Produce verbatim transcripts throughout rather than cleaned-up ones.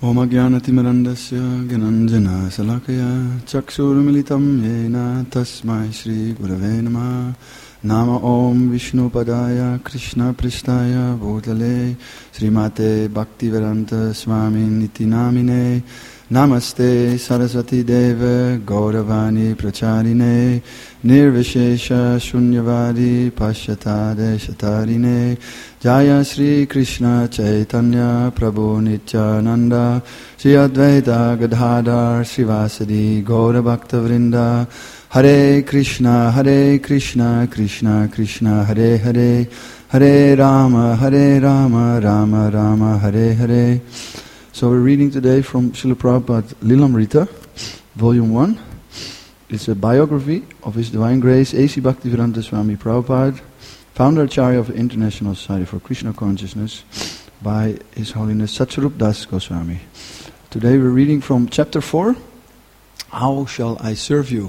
Om Ajnanatimirandasya Gyananjana Salakaya Chakshurmilitam Yena Tasmai Shri Gurave Namaha. Nama Om Vishnu Padaya Krishna Pristaya Bhutale Srimate Bhaktivedanta Swami Niti Namine. Namaste Saraswati Deva Gauravani Pracharine Nirvishesha Shunyavadi Pashyatade Shatarine Jaya Sri Krishna Chaitanya Prabhu Nityananda Sri Advaita Gadadhar Srivasadi Gaura Bhakta Vrinda. Hare Krishna Hare Krishna Krishna Krishna Hare Hare Hare Rama Hare Rama Rama Rama Hare Hare. So we're reading today from Srila Prabhupada Lilamrita, Volume one. It's a biography of His Divine Grace A C Bhaktivedanta Swami Prabhupada, Founder Acharya of the International Society for Krishna Consciousness, by His Holiness Satsarup Das Goswami. Today we're reading from Chapter four, How Shall I Serve You?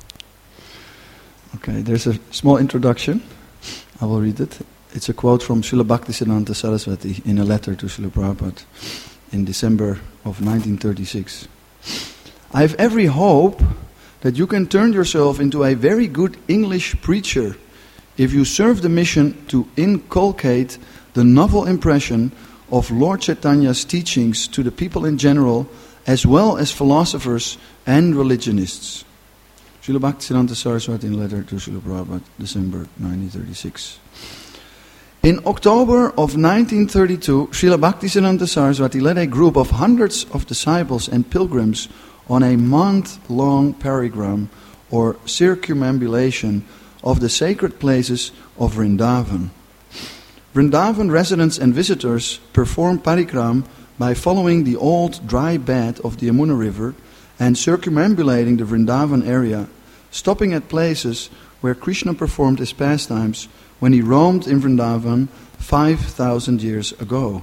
Okay, there's a small introduction. I will read it. It's a quote from Srila Bhaktisiddhanta Saraswati in a letter to Srila Prabhupada in December of nineteen thirty-six. I have every hope that you can turn yourself into a very good English preacher if you serve the mission to inculcate the novel impression of Lord Chaitanya's teachings to the people in general, as well as philosophers and religionists. Srila Bhaktisiddhanta Saraswati in a letter to Srila Prabhupada, December nineteen thirty-six. In October of nineteen thirty-two, Srila Bhaktisiddhanta Saraswati led a group of hundreds of disciples and pilgrims on a month-long parigram or circumambulation of the sacred places of Vrindavan. Vrindavan residents and visitors perform parikram by following the old dry bed of the Yamuna River and circumambulating the Vrindavan area, stopping at places where Krishna performed his pastimes when he roamed in Vrindavan five thousand years ago.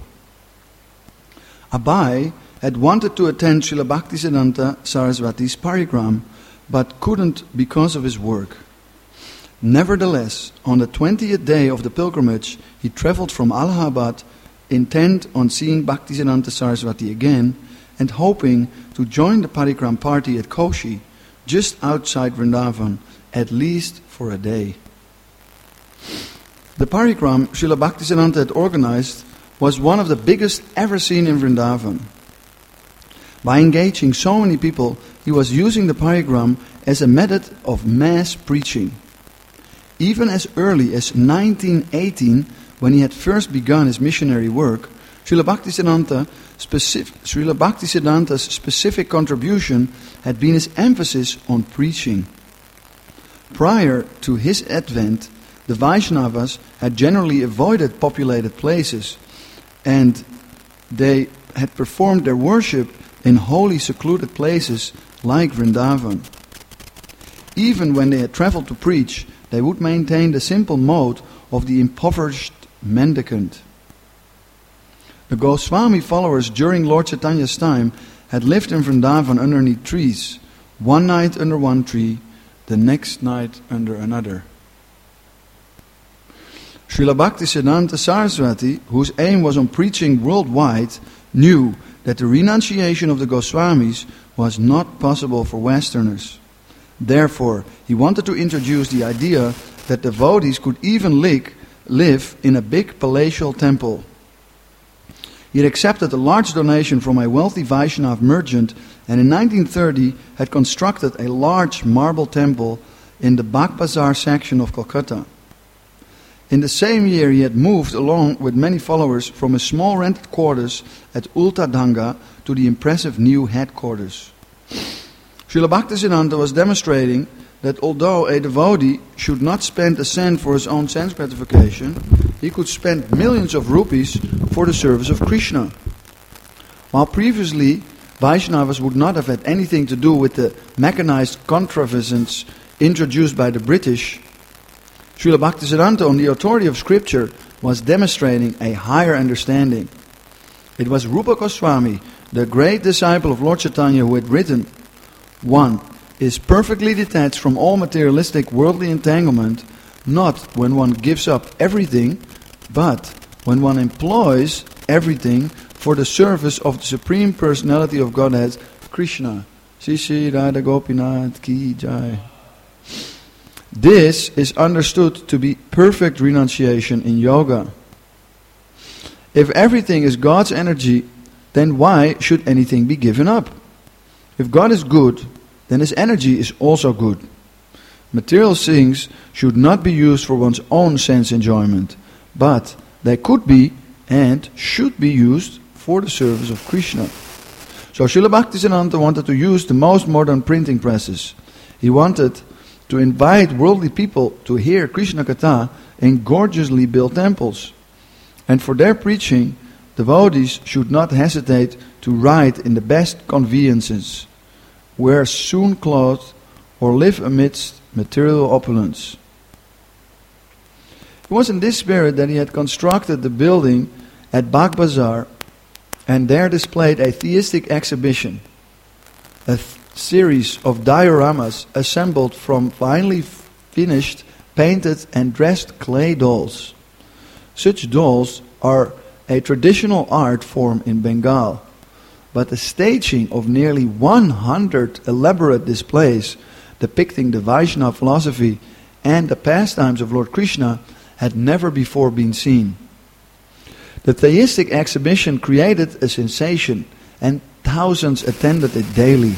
Abai had wanted to attend Srila Bhaktisiddhanta Saraswati's parigram, but couldn't because of his work. Nevertheless, on the twentieth day of the pilgrimage, he travelled from Allahabad, intent on seeing Bhaktisiddhanta Saraswati again, and hoping to join the parikram party at Koshi, just outside Vrindavan, at least for a day. The parikram Srila Bhaktisiddhanta had organized was one of the biggest ever seen in Vrindavan. By engaging so many people, he was using the parikram as a method of mass preaching. Even as early as nineteen eighteen, when he had first begun his missionary work, Srila Bhaktisiddhanta specific, Srila Bhaktisiddhanta's specific contribution had been his emphasis on preaching. Prior to his advent, the Vaishnavas had generally avoided populated places, and they had performed their worship in holy secluded places like Vrindavan. Even when they had travelled to preach, they would maintain the simple mode of the impoverished mendicant. The Goswami followers during Lord Chaitanya's time had lived in Vrindavan underneath trees, one night under one tree, the next night under another. Srila Bhaktisiddhanta Saraswati, whose aim was on preaching worldwide, knew that the renunciation of the Goswamis was not possible for Westerners. Therefore, he wanted to introduce the idea that devotees could even live in a big palatial temple. He had accepted a large donation from a wealthy Vaishnav merchant, and in nineteen thirty had constructed a large marble temple in the Bagh Bazar section of Calcutta. In the same year, he had moved along with many followers from a small rented quarters at Ultadanga to the impressive new headquarters. Srila Bhaktisiddhanta was demonstrating that although a devotee should not spend a cent for his own sense gratification, he could spend millions of rupees for the service of Krishna. While previously, Vaishnavas would not have had anything to do with the mechanized contrivance introduced by the British, Srila Bhaktisiddhanta, on the authority of scripture, was demonstrating a higher understanding. It was Rupa Goswami, the great disciple of Lord Chaitanya, who had written, "One is perfectly detached from all materialistic worldly entanglement, not when one gives up everything, but when one employs everything for the service of the Supreme Personality of Godhead, Krishna. Shri Shri Radha Gopinath Ki Jai. This is understood to be perfect renunciation in yoga. If everything is God's energy, then why should anything be given up? If God is good, then His energy is also good. Material things should not be used for one's own sense enjoyment, but they could be and should be used for the service of Krishna. So Srila Bhaktisiddhanta wanted to use the most modern printing presses. He wanted to invite worldly people to hear Krishna Katha in gorgeously built temples. And for their preaching, devotees should not hesitate to ride in the best conveyances, wear soon clothes, or live amidst material opulence. It was in this spirit that he had constructed the building at Bagh Bazar and there displayed a theistic exhibition, a th- series of dioramas assembled from finely finished, painted and dressed clay dolls. Such dolls are a traditional art form in Bengal, but the staging of nearly one hundred elaborate displays depicting the Vaishnava philosophy and the pastimes of Lord Krishna had never before been seen. The theistic exhibition created a sensation, and thousands attended it daily.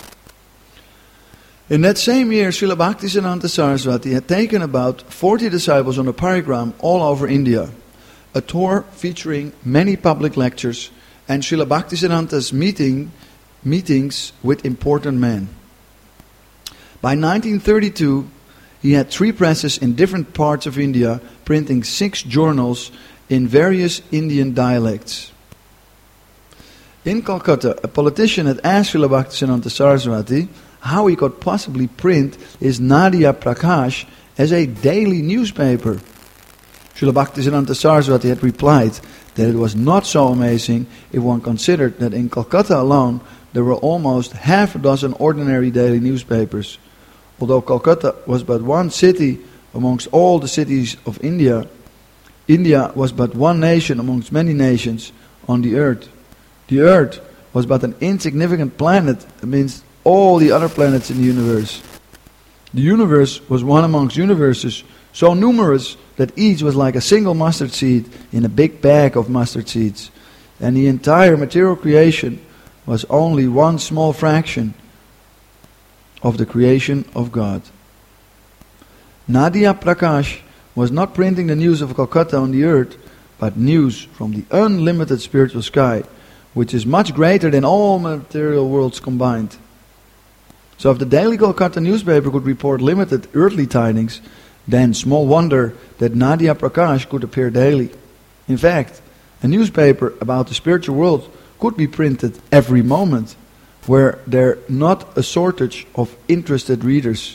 In that same year, Srila Bhaktisiddhanta Saraswati had taken about forty disciples on a parigram all over India, a tour featuring many public lectures and Srila Bhaktisiddhanta's meeting, meetings with important men. By nineteen thirty-two, he had three presses in different parts of India, printing six journals in various Indian dialects. In Calcutta, a politician had asked Srila Bhaktisiddhanta Saraswati how he could possibly print his Nadia Prakash as a daily newspaper. Srila Bhaktisiddhanta Saraswati had replied that it was not so amazing if one considered that in Calcutta alone there were almost half a dozen ordinary daily newspapers. Although Calcutta was but one city amongst all the cities of India, India was but one nation amongst many nations on the earth. The earth was but an insignificant planet amidst all the other planets in the universe. The universe was one amongst universes, so numerous that each was like a single mustard seed in a big bag of mustard seeds. And the entire material creation was only one small fraction of the creation of God. Nadia Prakash was not printing the news of Calcutta on the earth, but news from the unlimited spiritual sky, which is much greater than all material worlds combined. So if the daily Calcutta newspaper could report limited earthly tidings, then small wonder that Nadia Prakash could appear daily. In fact, a newspaper about the spiritual world could be printed every moment, were there not a shortage of interested readers.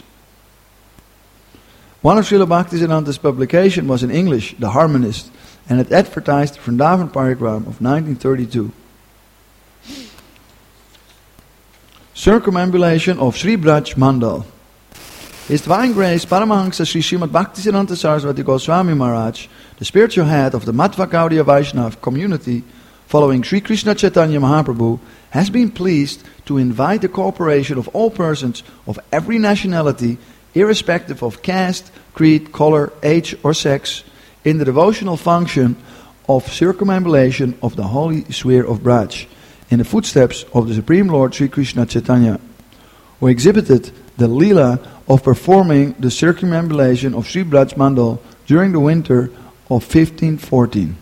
One of Srila Bhaktisiddhanta's publications was in English, The Harmonist, and it advertised the Vrindavan Parigram of nineteen thirty-two. Circumambulation of Sri Braj Mandal. His Divine Grace Paramahansa Sri Srimad Bhaktisiddhanta Saraswati Goswami Maharaj, the spiritual head of the Madhva Gaudiya Vaishnava community, following Sri Krishna Chaitanya Mahaprabhu, has been pleased to invite the cooperation of all persons of every nationality, irrespective of caste, creed, color, age or sex, in the devotional function of circumambulation of the holy sphere of Braj, in the footsteps of the Supreme Lord Sri Krishna Chaitanya, who exhibited the Leela of performing the circumambulation of Sri Braj Mandal during the winter of fifteen fourteen.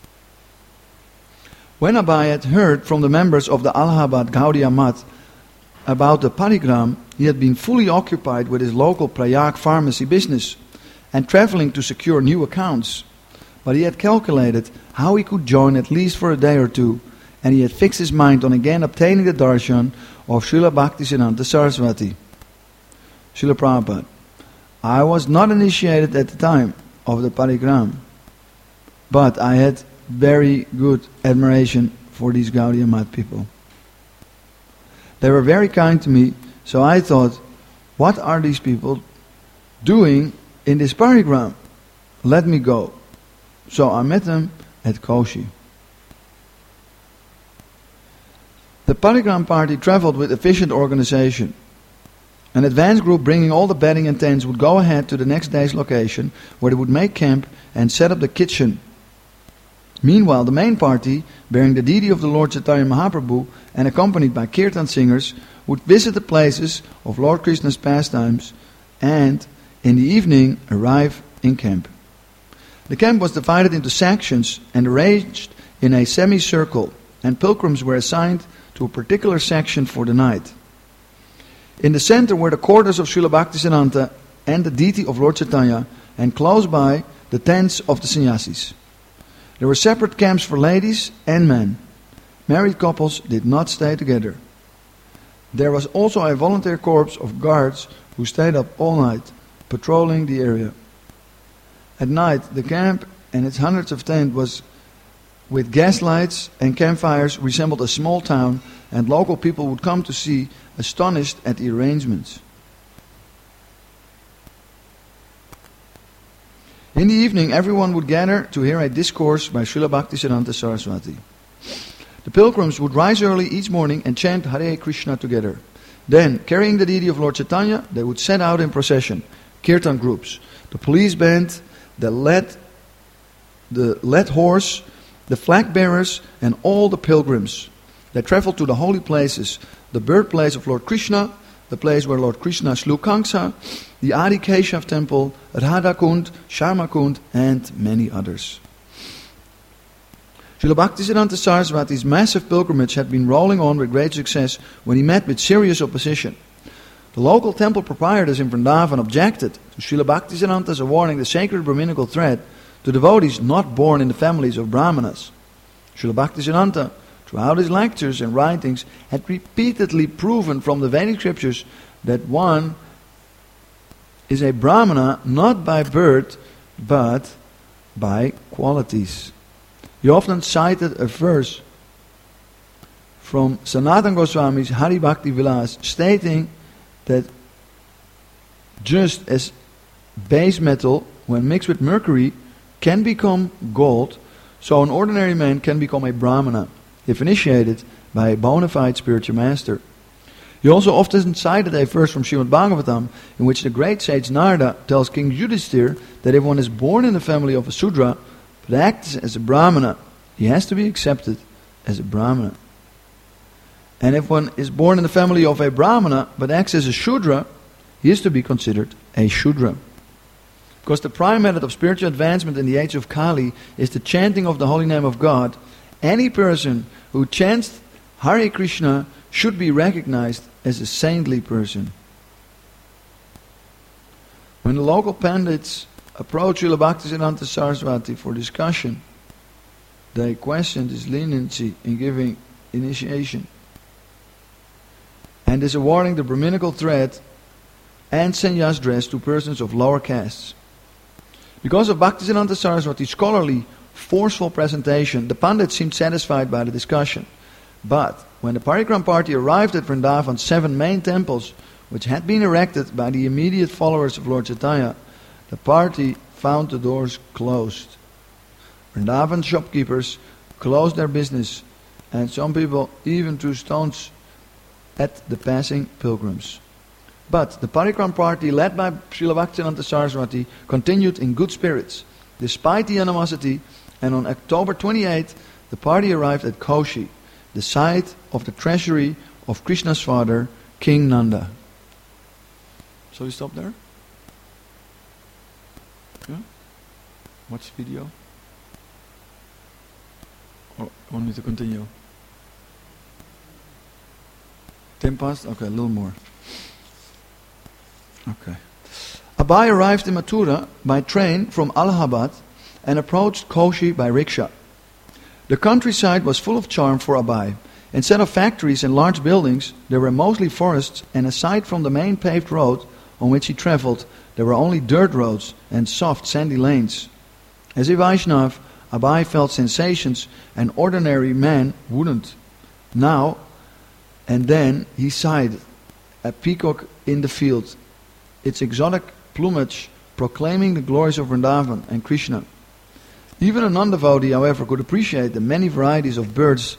When Abai had heard from the members of the Allahabad Gaudiya Math about the parigram, he had been fully occupied with his local Prayag pharmacy business and traveling to secure new accounts. But he had calculated how he could join at least for a day or two, and he had fixed his mind on again obtaining the darshan of Srila Bhaktisiddhanta Saraswati. Srila Prabhupada: I was not initiated at the time of the parigram, but I had very good admiration for these Gaudiya Math people. They were very kind to me, so I thought, what are these people doing in this parigram? Let me go. So I met them at Koshi. The Parigram party traveled with efficient organization. An advance group bringing all the bedding and tents would go ahead to the next day's location, where they would make camp and set up the kitchen. Meanwhile, the main party, bearing the deity of the Lord Chaitanya Mahaprabhu and accompanied by kirtan singers, would visit the places of Lord Krishna's pastimes and, in the evening, arrive in camp. The camp was divided into sections and arranged in a semicircle, and pilgrims were assigned to a particular section for the night. In the center were the quarters of Srila Bhaktisiddhanta and the deity of Lord Chaitanya, and close by the tents of the sannyasis. There were separate camps for ladies and men. Married couples did not stay together. There was also a volunteer corps of guards who stayed up all night, patrolling the area. At night, the camp and its hundreds of tents was with gas lights and campfires resembled a small town, and local people would come to see, astonished at the arrangements. In the evening, everyone would gather to hear a discourse by Srila Bhaktisiddhanta Saraswati. The pilgrims would rise early each morning and chant Hare Krishna together. Then, carrying the deity of Lord Chaitanya, they would set out in procession, kirtan groups, the police band, the led, the led horse, the flag bearers, and all the pilgrims. They traveled to the holy places, the birthplace of Lord Krishna, the place where Lord Krishna slew Kamsa, the Adi Keshav temple, Radha Kund, Sharma Kund, and many others. Srila Bhaktisiddhanta Saraswati's massive pilgrimage had been rolling on with great success when he met with serious opposition. The local temple proprietors in Vrindavan objected to Srila Bhaktisiddhanta's awarding the sacred Brahminical thread to devotees not born in the families of Brahmanas. Srila Bhaktisiddhanta, throughout his lectures and writings, had repeatedly proven from the Vedic scriptures that one is a Brahmana not by birth but by qualities. He often cited a verse from Sanatana Goswami's Hari Bhakti Vilas stating that just as base metal, when mixed with mercury, can become gold, so an ordinary man can become a Brahmana if initiated by a bona fide spiritual master. He also often cited a verse from Srimad Bhagavatam in which the great sage Narada tells King Yudhishthira that if one is born in the family of a Sudra but acts as a Brahmana, he has to be accepted as a Brahmana. And if one is born in the family of a Brahmana but acts as a Shudra, he is to be considered a Shudra. Because the prime method of spiritual advancement in the age of Kali is the chanting of the holy name of God, any person who chants Hare Krishna should be recognized as a saintly person. When the local pandits approached Srila Bhaktisiddhanta Saraswati for discussion, they questioned his leniency in giving initiation and is awarding the Brahminical thread and sannyas dress to persons of lower castes. Because of Bhaktisiddhanta Saraswati's scholarly, forceful presentation, the Pandits seemed satisfied by the discussion. But when the Parigram party arrived at Vrindavan's seven main temples, which had been erected by the immediate followers of Lord Chaitanya, the party found the doors closed. Vrindavan shopkeepers closed their business, and some people even threw stones at the passing pilgrims. But the Parigram party, led by Srila Bhaktisiddhanta Saraswati, continued in good spirits, despite the animosity, and on October twenty-eighth, the party arrived at Koshi, the site of the treasury of Krishna's father, King Nanda. So we stop there? Yeah? Watch the video? Or want me to continue? Ten past? Okay, a little more. Okay. Abai arrived in Mathura by train from Allahabad and approached Koshi by rickshaw. The countryside was full of charm for Abai. Instead of factories and large buildings, there were mostly forests, and aside from the main paved road on which he travelled, there were only dirt roads and soft sandy lanes. As a Vaishnav, Abai felt sensations an ordinary man wouldn't. Now and then he sighed, a peacock in the field, its exotic plumage proclaiming the glories of Vrindavan and Krishna. Even a non-devotee, however, could appreciate the many varieties of birds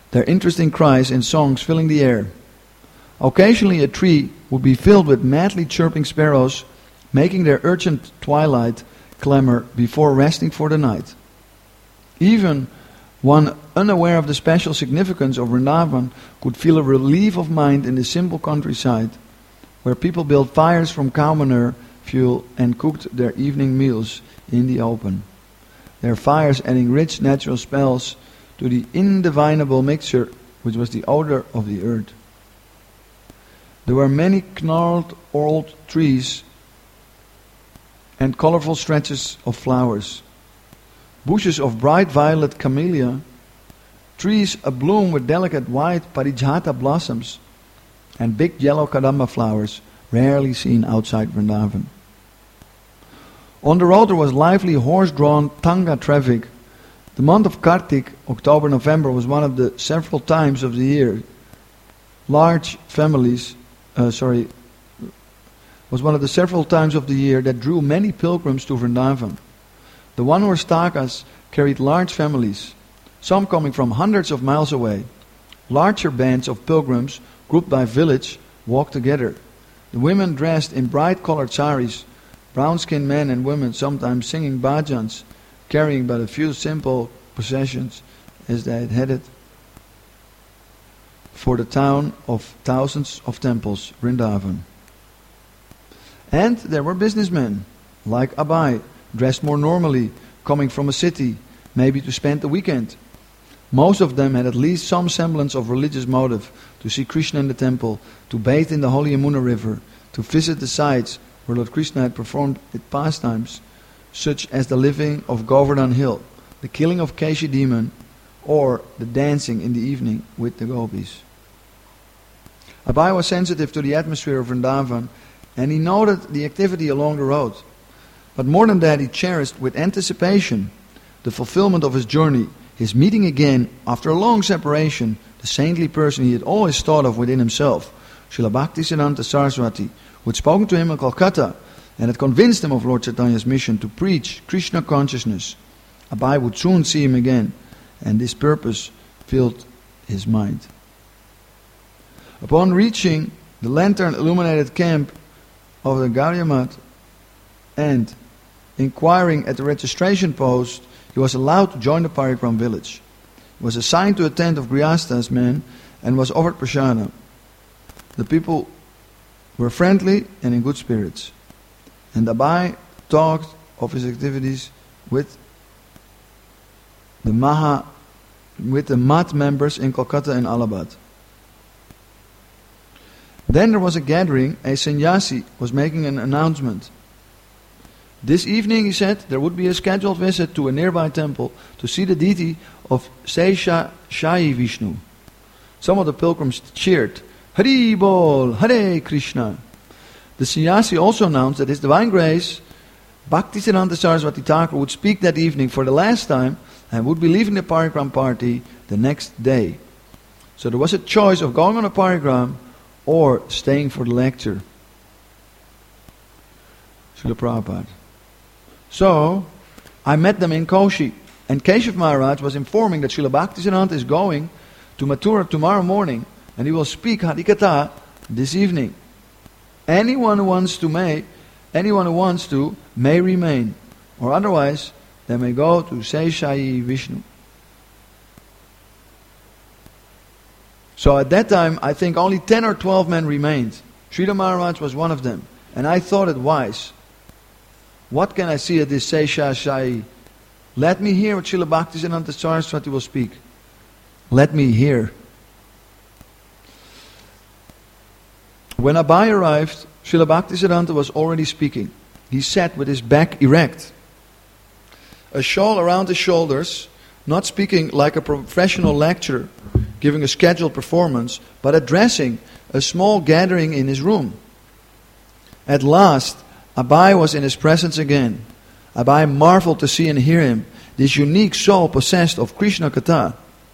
their interesting cries and songs filling the air. Occasionally a tree would be filled with madly chirping sparrows, making their urgent twilight clamor before resting for the night. Even one unaware of the special significance of Vrindavan could feel a relief of mind in the simple countryside, where people built fires from cow manure fuel and cooked their evening meals in the open. Their fires adding rich natural smells to the indefinable mixture which was the odor of the earth. There were many gnarled old trees and colorful stretches of flowers, bushes of bright violet camellia, trees abloom with delicate white parijata blossoms, and big yellow kadamba flowers rarely seen outside Vrindavan. On the road there was lively horse-drawn tanga traffic. The month of Kartik, October, November, was one of the several times of the year large families, uh, sorry, was one of the several times of the year that drew many pilgrims to Vrindavan. The one-horse takas carried large families, some coming from hundreds of miles away. Larger bands of pilgrims, grouped by village, walked together. The women dressed in bright-colored saris, brown-skinned men and women sometimes singing bhajans, carrying but a few simple possessions as they had headed for the town of thousands of temples, Vrindavan. And there were businessmen, like Abai, dressed more normally, coming from a city, maybe to spend the weekend. Most of them had at least some semblance of religious motive, to see Krishna in the temple, to bathe in the holy Yamuna river, to visit the sites where Lord Krishna had performed his pastimes, such as the living of Govardhan Hill, the killing of Keshi demon, or the dancing in the evening with the gopis. Abai was sensitive to the atmosphere of Vrindavan, and he noted the activity along the road. But more than that, he cherished with anticipation the fulfillment of his journey, his meeting again, after a long separation, the saintly person he had always thought of within himself, Srila Bhaktisiddhanta Saraswati, who had spoken to him in Kolkata and had convinced him of Lord Chaitanya's mission to preach Krishna consciousness. Abai would soon see him again, and this purpose filled his mind. Upon reaching the lantern-illuminated camp of the Gaudiya Math and inquiring at the registration post, he was allowed to join the Parikram village. He was assigned to a tent of Grihasthas men and was offered prasada. The people were friendly and in good spirits. And Abai talked of his activities with the Maha, with the Math members in Kolkata and Allahabad. Then there was a gathering. A sannyasi was making an announcement. This evening, he said, there would be a scheduled visit to a nearby temple to see the deity of Sesha Shai Vishnu. Some of the pilgrims cheered, Hari Bol, Hare Krishna. The sannyasi also announced that His Divine Grace, Bhaktisiddhanta Saraswati Thakur, would speak that evening for the last time and would be leaving the Parikram party the next day. So there was a choice of going on a Parikram or staying for the lecture. Srila Prabhupada. So, I met them in Koshi, and Keshav Maharaj was informing that Srila Bhaktisiddhanta is going to Mathura tomorrow morning, and he will speak Harikatha this evening. Anyone who wants to may, anyone who wants to may remain, or otherwise they may go to Seshai Vishnu. So at that time, I think only ten or twelve men remained. Sridhar Maharaj was one of them, and I thought it wise. What can I see at this Sesha Shai? Let me hear what Srila Bhaktisiddhanta Saraswati will speak. Let me hear. When Abai arrived, Srila Bhaktisiddhanta was already speaking. He sat with his back erect, a shawl around his shoulders, not speaking like a professional lecturer, giving a scheduled performance, but addressing a small gathering in his room. At last, Abai was in his presence again. Abai marveled to see and hear him, this unique soul possessed of Krishna Katha,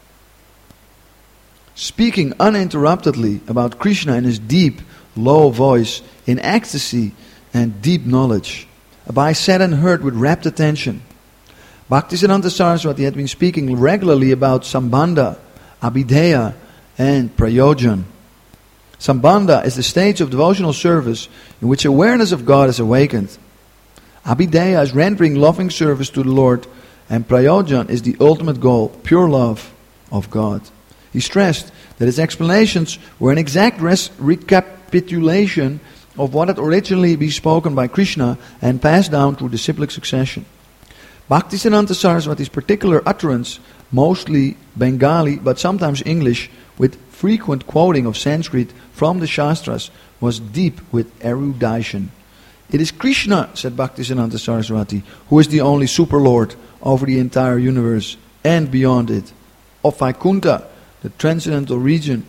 speaking uninterruptedly about Krishna in his deep, low voice, in ecstasy and deep knowledge. Abai sat and heard with rapt attention. Bhaktisiddhanta Saraswati had been speaking regularly about Sambandha, Abhideya, and Prayojan. Sambandha is the stage of devotional service in which awareness of God is awakened. Abhideya is rendering loving service to the Lord, and Prayojan is the ultimate goal, pure love of God. He stressed that his explanations were an exact res- recapitulation of what had originally been spoken by Krishna and passed down through disciplic succession. Bhaktisiddhanta Saraswati's particular utterance, mostly Bengali but sometimes English, with frequent quoting of Sanskrit from the Shastras, was deep with erudition. It is Krishna, said Bhaktisiddhanta Saraswati, who is the only super lord over the entire universe and beyond it, of Vaikuntha, the transcendental region.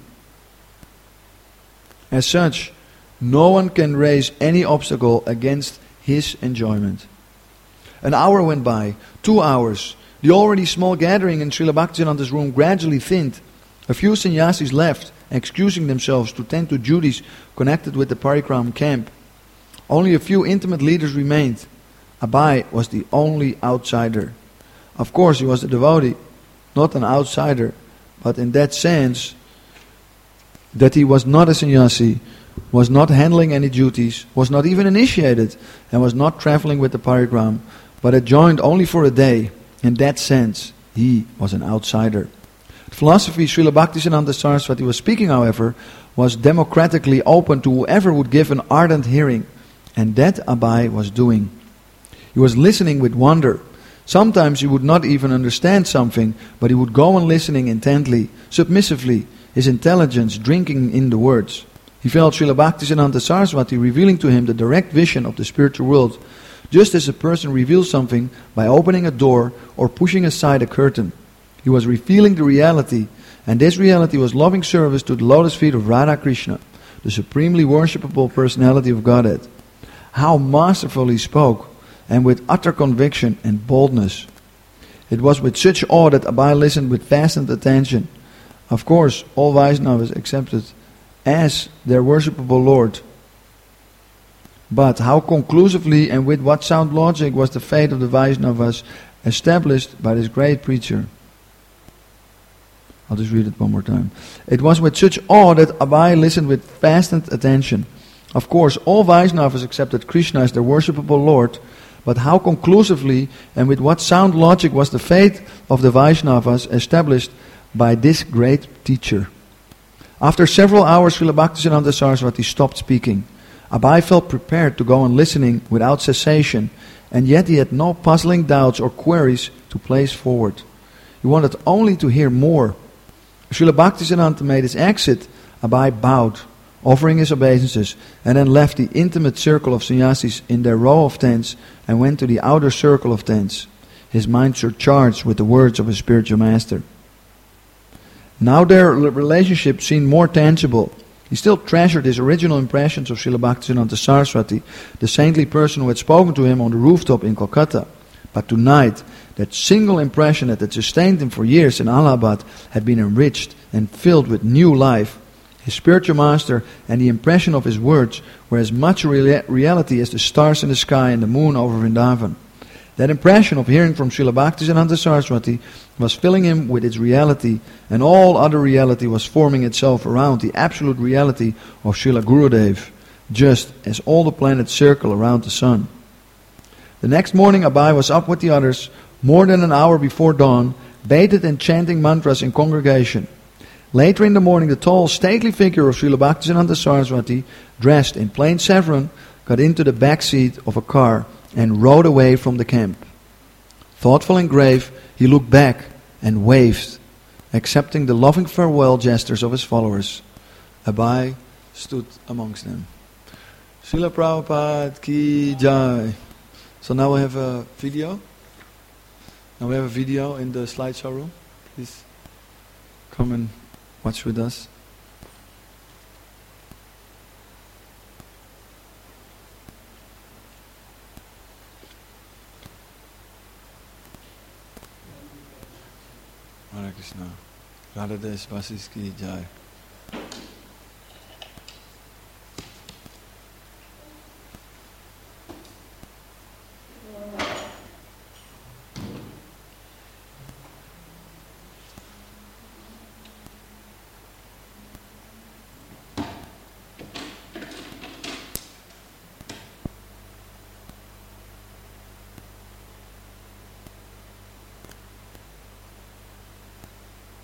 As such, no one can raise any obstacle against his enjoyment. An hour went by, two hours. The already small gathering in Srila Bhaktisiddhanta's room gradually thinned. A few sannyasis left, excusing themselves to tend to duties connected with the Parikram camp. Only a few intimate leaders remained. Abai was the only outsider. Of course, he was a devotee, not an outsider, but in that sense that he was not a sannyasi, was not handling any duties, was not even initiated, and was not traveling with the Parikram, but had joined only for a day. In that sense, he was an outsider. The philosophy Srila Bhaktisiddhanta Saraswati was speaking, however, was democratically open to whoever would give an ardent hearing, and that Abai was doing. He was listening with wonder. Sometimes he would not even understand something, but he would go on listening intently, submissively, his intelligence drinking in the words. He felt Srila Bhaktisiddhanta Saraswati revealing to him the direct vision of the spiritual world, just as a person reveals something by opening a door or pushing aside a curtain. He was revealing the reality, and this reality was loving service to the lotus feet of Radha Krishna, the supremely worshipable personality of Godhead. How masterfully he spoke, and with utter conviction and boldness. It was with such awe that Abai listened with fastened attention. Of course, all Vaishnavas accepted as their worshipable Lord. But how conclusively and with what sound logic was the fate of the Vaishnavas established by this great preacher? I'll just read it one more time. It was with such awe that Abai listened with fastened attention. Of course, all Vaishnavas accepted Krishna as their worshipable Lord, but how conclusively and with what sound logic was the fate of the Vaishnavas established by this great teacher? After several hours, Srila Bhaktisiddhanta Saraswati stopped speaking. Abai felt prepared to go on listening without cessation, and yet he had no puzzling doubts or queries to place forward. He wanted only to hear more. Srila Bhaktisiddhanta made his exit. Abai bowed, offering his obeisances, and then left the intimate circle of sannyasis in their row of tents and went to the outer circle of tents, his mind surcharged with the words of his spiritual master. Now their relationship seemed more tangible. He still treasured his original impressions of Srila Bhaktisiddhanta Saraswati, the saintly person who had spoken to him on the rooftop in Kolkata. But tonight, that single impression that had sustained him for years in Allahabad had been enriched and filled with new life. His spiritual master and the impression of his words were as much rea- reality as the stars in the sky and the moon over Vrindavan. That impression of hearing from Srila Bhaktisiddhanta Saraswati was filling him with its reality, and all other reality was forming itself around the absolute reality of Srila Gurudev, just as all the planets circle around the sun. The next morning Abai was up with the others, more than an hour before dawn, bathed and chanting mantras in congregation. Later in the morning, the tall, stately figure of Srila Bhaktisiddhanta Saraswati, dressed in plain saffron, got into the back seat of a car and rode away from the camp. Thoughtful and grave, he looked back and waved, accepting the loving farewell gestures of his followers. Abai stood amongst them. Srila Prabhupada ki jai. So now we have a video. Now we have a video in the slideshow room. Please come and watch with us. Hare Krishna. Radha Des Vasis ki jai.